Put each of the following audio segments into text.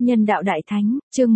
Nhân đạo Đại Thánh, chương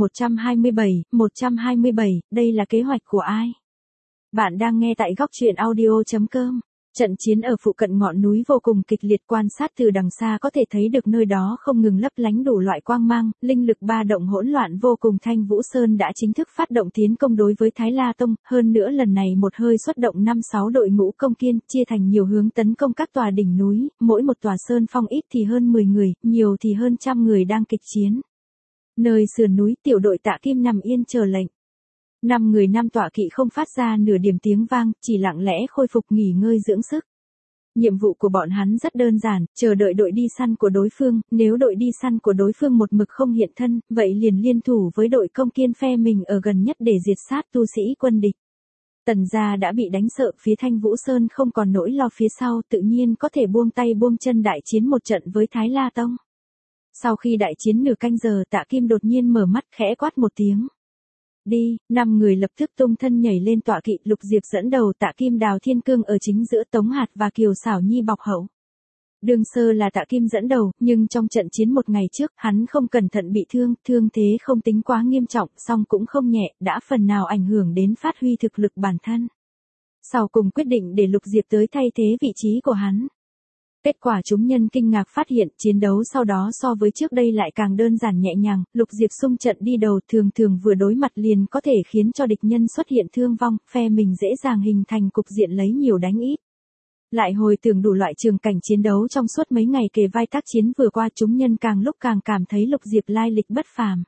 127, đây là kế hoạch của ai? Bạn đang nghe tại góc truyện audio.com. Trận chiến ở phụ cận ngọn núi vô cùng kịch liệt, quan sát từ đằng xa có thể thấy được nơi đó không ngừng lấp lánh đủ loại quang mang, linh lực ba động hỗn loạn vô cùng. Thanh Vũ Sơn đã chính thức phát động tiến công đối với Thái La Tông, hơn nữa lần này một hơi xuất động 5-6 đội ngũ công kiên, chia thành nhiều hướng tấn công các tòa đỉnh núi, mỗi một tòa sơn phong ít thì hơn 10 người, nhiều thì hơn trăm người đang kịch chiến. Nơi sườn núi, tiểu đội Tạ Kim nằm yên chờ lệnh. 5 người 5 tọa kỵ không phát ra nửa điểm tiếng vang, chỉ lặng lẽ khôi phục nghỉ ngơi dưỡng sức. Nhiệm vụ của bọn hắn rất đơn giản, chờ đợi đội đi săn của đối phương, nếu đội đi săn của đối phương một mực không hiện thân, vậy liền liên thủ với đội công kiên phe mình ở gần nhất để diệt sát tu sĩ quân địch. Tần gia đã bị đánh sợ, phía Thanh Vũ Sơn không còn nỗi lo phía sau, tự nhiên có thể buông tay buông chân đại chiến một trận với Thái La Tông. Sau khi đại chiến nửa canh giờ, Tạ Kim đột nhiên mở mắt khẽ quát một tiếng. Đi, 5 người lập tức tung thân nhảy lên tọa kỵ, Lục Diệp dẫn đầu, Tạ Kim Đào Thiên Cương ở chính giữa, Tống Hạt và Kiều Xảo Nhi bọc hậu. Đương sơ là Tạ Kim dẫn đầu, nhưng trong trận chiến một ngày trước, hắn không cẩn thận bị thương thế không tính quá nghiêm trọng, song cũng không nhẹ, đã phần nào ảnh hưởng đến phát huy thực lực bản thân. Sau cùng quyết định để Lục Diệp tới thay thế vị trí của hắn. Kết quả chúng nhân kinh ngạc phát hiện, chiến đấu sau đó so với trước đây lại càng đơn giản nhẹ nhàng, Lục Diệp xung trận đi đầu, thường vừa đối mặt liền có thể khiến cho địch nhân xuất hiện thương vong, phe mình dễ dàng hình thành cục diện lấy nhiều đánh ít. Lại hồi tưởng đủ loại trường cảnh chiến đấu trong suốt mấy ngày kề vai tác chiến vừa qua, chúng nhân càng lúc càng cảm thấy Lục Diệp lai lịch bất phàm.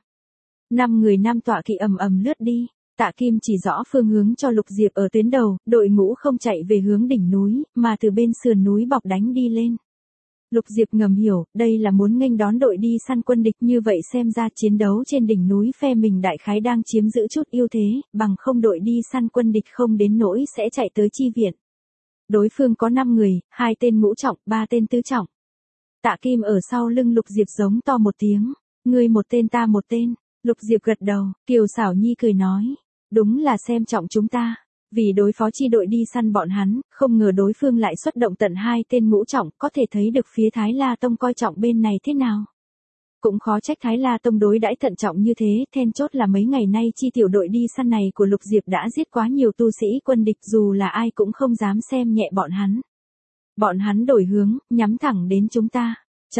5 người 5 tọa kỵ ầm lướt đi. Tạ Kim chỉ rõ phương hướng cho Lục Diệp ở tuyến đầu, đội ngũ không chạy về hướng đỉnh núi, mà từ bên sườn núi bọc đánh đi lên. Lục Diệp ngầm hiểu, đây là muốn nghênh đón đội đi săn quân địch, như vậy xem ra chiến đấu trên đỉnh núi phe mình đại khái đang chiếm giữ chút ưu thế, bằng không đội đi săn quân địch không đến nỗi sẽ chạy tới chi viện. Đối phương có 5 người, 2 tên ngũ trọng, 3 tên tứ trọng. Tạ Kim ở sau lưng Lục Diệp giống to một tiếng, ngươi một tên ta một tên. Lục Diệp gật đầu, Kiều Xảo Nhi cười nói. Đúng là xem trọng chúng ta, vì đối phó chi đội đi săn bọn hắn, không ngờ đối phương lại xuất động tận 2 tên ngũ trọng, có thể thấy được phía Thái La Tông coi trọng bên này thế nào. Cũng khó trách Thái La Tông đối đãi thận trọng như thế, then chốt là mấy ngày nay chi tiểu đội đi săn này của Lục Diệp đã giết quá nhiều tu sĩ quân địch, dù là ai cũng không dám xem nhẹ bọn hắn. Bọn hắn đổi hướng, nhắm thẳng đến chúng ta.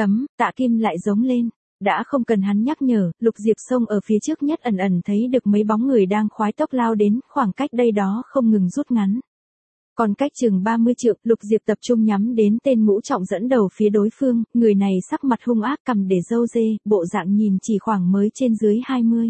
Tạ Kim lại giống lên. Đã không cần hắn nhắc nhở, Lục Diệp xông ở phía trước nhất, ẩn thấy được mấy bóng người đang khoái tốc lao đến, khoảng cách đây đó không ngừng rút ngắn. Còn cách chừng 30 trượng, Lục Diệp tập trung nhắm đến tên ngũ trọng dẫn đầu phía đối phương, người này sắc mặt hung ác, cằm để râu dê, bộ dạng nhìn chỉ khoảng mới trên dưới 20.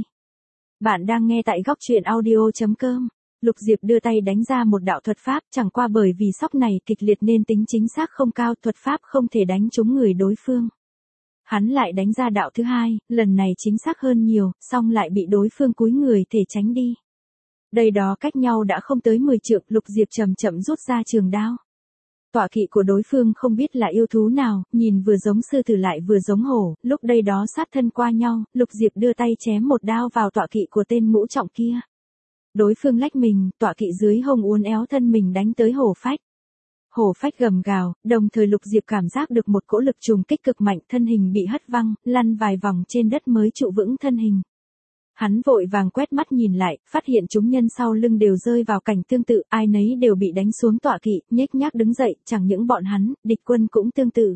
Bạn đang nghe tại góc truyện audio.com. Lục Diệp đưa tay đánh ra một đạo thuật pháp, chẳng qua bởi vì sóc này kịch liệt nên tính chính xác không cao, thuật pháp không thể đánh trúng người đối phương. Hắn lại đánh ra đạo thứ hai, lần này chính xác hơn nhiều, song lại bị đối phương cúi người thể tránh đi. Đây đó cách nhau đã không tới 10 trượng, Lục Diệp chậm rút ra trường đao. Tọa kỵ của đối phương không biết là yêu thú nào, nhìn vừa giống sư tử lại vừa giống hổ, lúc đây đó sát thân qua nhau, Lục Diệp đưa tay chém một đao vào tọa kỵ của tên ngũ trọng kia. Đối phương lách mình, tọa kỵ dưới hông uốn éo thân mình đánh tới hổ phách. Hổ phách gầm gào, đồng thời Lục Diệp cảm giác được một cỗ lực trùng kích cực mạnh, thân hình bị hất văng, lăn vài vòng trên đất mới trụ vững thân hình. Hắn vội vàng quét mắt nhìn lại, phát hiện chúng nhân sau lưng đều rơi vào cảnh tương tự, ai nấy đều bị đánh xuống tọa kỵ, nhếch nhác đứng dậy, chẳng những bọn hắn, địch quân cũng tương tự.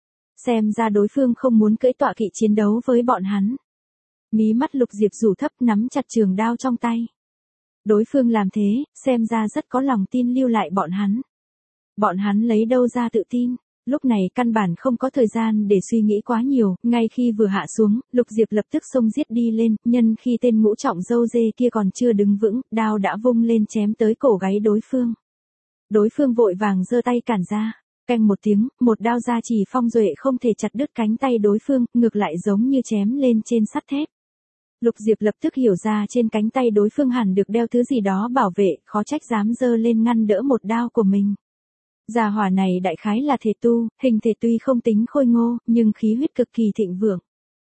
Xem ra đối phương không muốn cưỡi tọa kỵ chiến đấu với bọn hắn. Mí mắt Lục Diệp rủ thấp, nắm chặt trường đao trong tay. Đối phương làm thế, xem ra rất có lòng tin lưu lại bọn hắn. Bọn hắn lấy đâu ra tự tin, lúc này căn bản không có thời gian để suy nghĩ quá nhiều, ngay khi vừa hạ xuống, Lục Diệp lập tức xông giết đi lên, nhân khi tên ngũ trọng râu dê kia còn chưa đứng vững, đao đã vung lên chém tới cổ gáy đối phương. Đối phương vội vàng giơ tay cản ra, canh một tiếng, một đao ra chỉ phong duệ không thể chặt đứt cánh tay đối phương, ngược lại giống như chém lên trên sắt thép. Lục Diệp lập tức hiểu ra trên cánh tay đối phương hẳn được đeo thứ gì đó bảo vệ, khó trách dám giơ lên ngăn đỡ một đao của mình. Gia hỏa này đại khái là thể tu, hình thể tuy không tính khôi ngô, nhưng khí huyết cực kỳ thịnh vượng.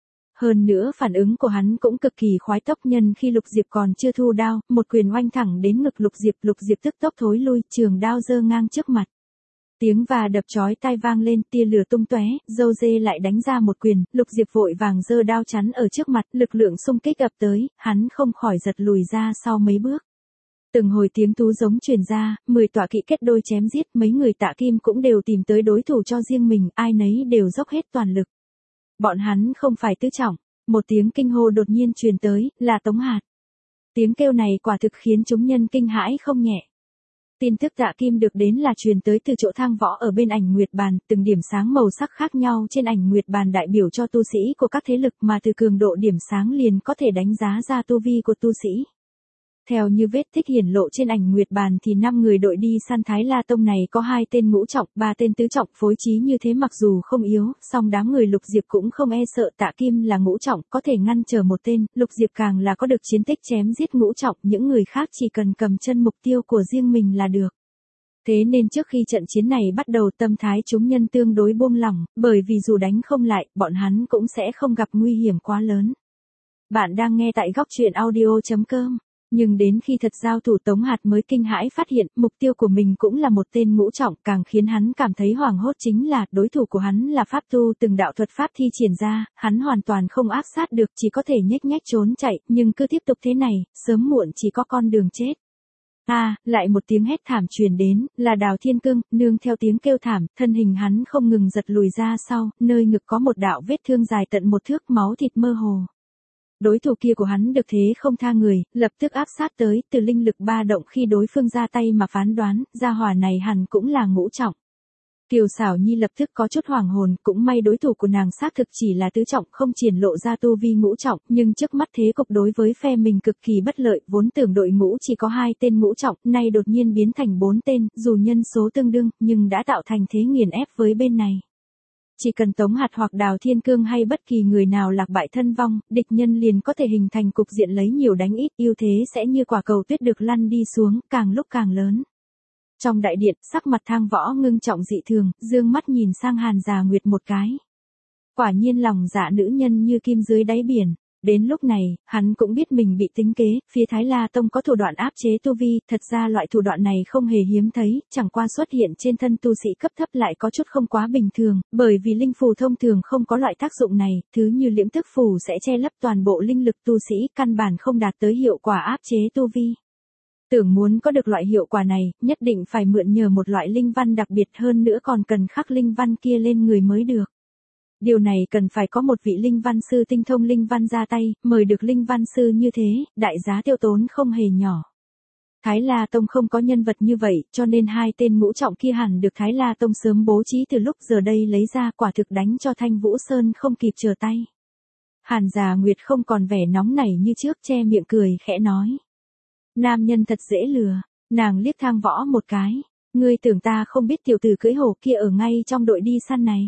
Hơn nữa phản ứng của hắn cũng cực kỳ khoái tốc, nhân khi Lục Diệp còn chưa thu đao, một quyền oanh thẳng đến ngực Lục Diệp tức tốc thối lui, trường đao giơ ngang trước mặt. Tiếng và đập chói tai vang lên, tia lửa tung tóe, Dâu Dê lại đánh ra một quyền, Lục Diệp vội vàng giơ đao chắn ở trước mặt, lực lượng xung kích ập tới, hắn không khỏi giật lùi ra sau mấy bước. Từng hồi tiếng tú giống truyền ra, 10 tọa kỵ kết đôi chém giết, mấy người Tạ Kim cũng đều tìm tới đối thủ cho riêng mình, ai nấy đều dốc hết toàn lực. Bọn hắn không phải tứ trọng, một tiếng kinh hô đột nhiên truyền tới, là Tống Hạt. Tiếng kêu này quả thực khiến chúng nhân kinh hãi không nhẹ. Tin tức Tạ Kim được đến là truyền tới từ chỗ thang võ ở bên ảnh nguyệt bàn, từng điểm sáng màu sắc khác nhau trên ảnh nguyệt bàn đại biểu cho tu sĩ của các thế lực mà từ cường độ điểm sáng liền có thể đánh giá ra tu vi của tu sĩ. Theo như vết tích hiển lộ trên ảnh nguyệt bàn thì 5 người đội đi săn Thái La Tông này có 2 tên ngũ trọng, 3 tên tứ trọng, phối trí như thế mặc dù không yếu, song đám người Lục Diệp cũng không e sợ. Tạ Kim là ngũ trọng, có thể ngăn trở một tên, Lục Diệp càng là có được chiến tích chém giết ngũ trọng, những người khác chỉ cần cầm chân mục tiêu của riêng mình là được. Thế nên trước khi trận chiến này bắt đầu tâm thái chúng nhân tương đối buông lỏng, bởi vì dù đánh không lại, bọn hắn cũng sẽ không gặp nguy hiểm quá lớn. Bạn đang nghe tại góc truyện audio.com. Nhưng đến khi thật giao thủ Tống Hạt mới kinh hãi phát hiện mục tiêu của mình cũng là một tên ngũ trọng, càng khiến hắn cảm thấy hoảng hốt chính là đối thủ của hắn là pháp tu từng đạo thuật pháp thi triển ra, hắn hoàn toàn không áp sát được, chỉ có thể nhếch nhếch trốn chạy, nhưng cứ tiếp tục thế này, sớm muộn chỉ có con đường chết. Lại một tiếng hét thảm truyền đến, là Đào Thiên Cương, nương theo tiếng kêu thảm, thân hình hắn không ngừng giật lùi ra sau, nơi ngực có một đạo vết thương dài tận 1 thước, máu thịt mơ hồ. Đối thủ kia của hắn được thế không tha người, lập tức áp sát tới, từ linh lực ba động khi đối phương ra tay mà phán đoán, gia hỏa này hẳn cũng là ngũ trọng. Kiều Xảo Nhi lập tức có chút hoảng hồn, cũng may đối thủ của nàng xác thực chỉ là tứ trọng, không triển lộ ra tu vi ngũ trọng, nhưng trước mắt thế cục đối với phe mình cực kỳ bất lợi, vốn tưởng đội ngũ chỉ có 2 tên ngũ trọng, nay đột nhiên biến thành 4 tên, dù nhân số tương đương, nhưng đã tạo thành thế nghiền ép với bên này. Chỉ cần Tống Hạt hoặc Đào Thiên Cương hay bất kỳ người nào lạc bại thân vong, địch nhân liền có thể hình thành cục diện lấy nhiều đánh ít, ưu thế sẽ như quả cầu tuyết được lăn đi xuống, càng lúc càng lớn. Trong đại điện, sắc mặt Thang Võ ngưng trọng dị thường, dương mắt nhìn sang Hàn Già Nguyệt một cái. Quả nhiên lòng dạ nữ nhân như kim dưới đáy biển. Đến lúc này, hắn cũng biết mình bị tính kế, phía Thái La Tông có thủ đoạn áp chế tu vi, thật ra loại thủ đoạn này không hề hiếm thấy, chẳng qua xuất hiện trên thân tu sĩ cấp thấp lại có chút không quá bình thường, bởi vì linh phù thông thường không có loại tác dụng này, thứ như liễm tức phù sẽ che lấp toàn bộ linh lực tu sĩ, căn bản không đạt tới hiệu quả áp chế tu vi. Tưởng muốn có được loại hiệu quả này, nhất định phải mượn nhờ một loại linh văn đặc biệt hơn nữa còn cần khắc linh văn kia lên người mới được. Điều này cần phải có một vị linh văn sư tinh thông linh văn ra tay, mời được linh văn sư như thế, đại giá tiêu tốn không hề nhỏ. Thái La Tông không có nhân vật như vậy, cho nên 2 tên ngũ trọng kia hẳn được Thái La Tông sớm bố trí từ lúc giờ đây lấy ra, quả thực đánh cho Thanh Vũ Sơn không kịp trở tay. Hàn Già Nguyệt không còn vẻ nóng nảy như trước, che miệng cười khẽ nói. Nam nhân thật dễ lừa, nàng liếc Thang Võ một cái. Ngươi tưởng ta không biết tiểu tử cưỡi hổ kia ở ngay trong đội đi săn này.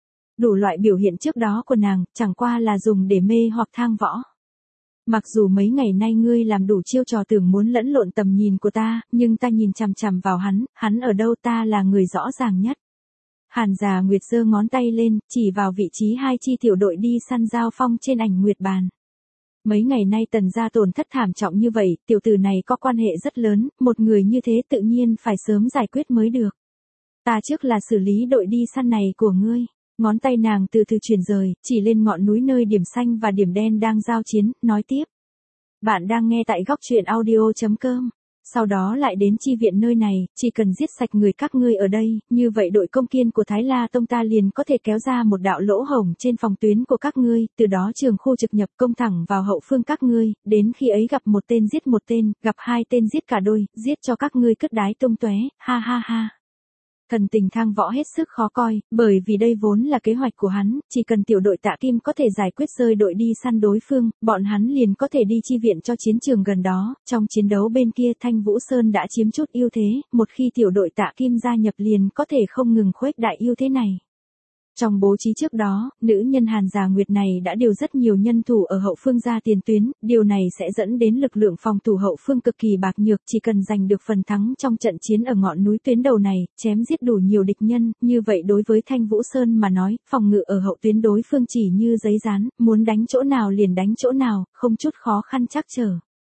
Đủ loại biểu hiện trước đó của nàng, chẳng qua là dùng để mê hoặc Thang Võ. Mặc dù mấy ngày nay ngươi làm đủ chiêu trò tưởng muốn lẫn lộn tầm nhìn của ta, nhưng ta nhìn chằm chằm vào hắn ở đâu ta là người rõ ràng nhất. Hàn Già Nguyệt giơ ngón tay lên, chỉ vào vị trí 2 chi tiểu đội đi săn giao phong trên ảnh nguyệt bàn. Mấy ngày nay Tần gia tổn thất thảm trọng như vậy, tiểu tử này có quan hệ rất lớn, một người như thế tự nhiên phải sớm giải quyết mới được. Ta trước là xử lý đội đi săn này của ngươi. Ngón tay nàng từ từ chuyển rời, chỉ lên ngọn núi nơi điểm xanh và điểm đen đang giao chiến, nói tiếp. Bạn đang nghe tại góc truyện audio.com. Sau đó lại đến chi viện nơi này, chỉ cần giết sạch người các ngươi ở đây, như vậy đội công kiên của Thái La Tông ta liền có thể kéo ra một đạo lỗ hổng trên phòng tuyến của các ngươi, từ đó trường khu trực nhập công thẳng vào hậu phương các ngươi, đến khi ấy gặp một tên giết một tên, gặp 2 tên giết cả đôi, giết cho các ngươi cất đái tung tóe, ha ha ha. Thần tình Thang Võ hết sức khó coi, bởi vì đây vốn là kế hoạch của hắn, chỉ cần tiểu đội Tạ Kim có thể giải quyết rơi đội đi săn đối phương, bọn hắn liền có thể đi chi viện cho chiến trường gần đó, trong chiến đấu bên kia Thanh Vũ Sơn đã chiếm chút ưu thế, một khi tiểu đội Tạ Kim gia nhập liền có thể không ngừng khuếch đại ưu thế này. Trong bố trí trước đó, nữ nhân Hàn Già Nguyệt này đã điều rất nhiều nhân thủ ở hậu phương ra tiền tuyến, điều này sẽ dẫn đến lực lượng phòng thủ hậu phương cực kỳ bạc nhược, chỉ cần giành được phần thắng trong trận chiến ở ngọn núi tuyến đầu này, chém giết đủ nhiều địch nhân, như vậy đối với Thanh Vũ Sơn mà nói, phòng ngự ở hậu tuyến đối phương chỉ như giấy dán, muốn đánh chỗ nào liền đánh chỗ nào, không chút khó khăn trắc trở.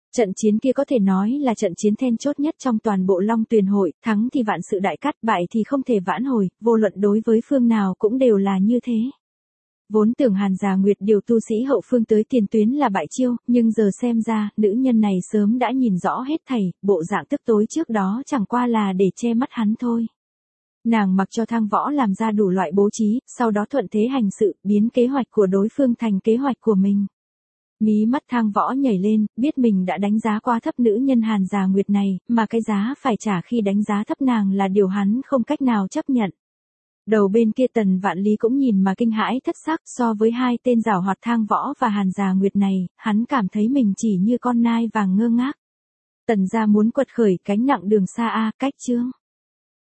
Trận chiến kia có thể nói là trận chiến then chốt nhất trong toàn bộ Long Tuyền hội, thắng thì vạn sự đại cát, bại thì không thể vãn hồi, vô luận đối với phương nào cũng đều là như thế. Vốn tưởng Hàn Già Nguyệt điều tu sĩ hậu phương tới tiền tuyến là bại chiêu, nhưng giờ xem ra, nữ nhân này sớm đã nhìn rõ hết thảy, bộ dạng tức tối trước đó chẳng qua là để che mắt hắn thôi. Nàng mặc cho Thang Võ làm ra đủ loại bố trí, sau đó thuận thế hành sự, biến kế hoạch của đối phương thành kế hoạch của mình. Mí mắt Thang Võ nhảy lên, biết mình đã đánh giá quá thấp nữ nhân Hàn Già Nguyệt này, mà cái giá phải trả khi đánh giá thấp nàng là điều hắn không cách nào chấp nhận. Đầu bên kia Tần Vạn Lý cũng nhìn mà kinh hãi thất sắc, so với hai tên giảo hoạt Thang Võ và Hàn Già Nguyệt này, hắn cảm thấy mình chỉ như con nai vàng ngơ ngác. Tần gia muốn quật khởi cánh nặng đường xa a, cách chương.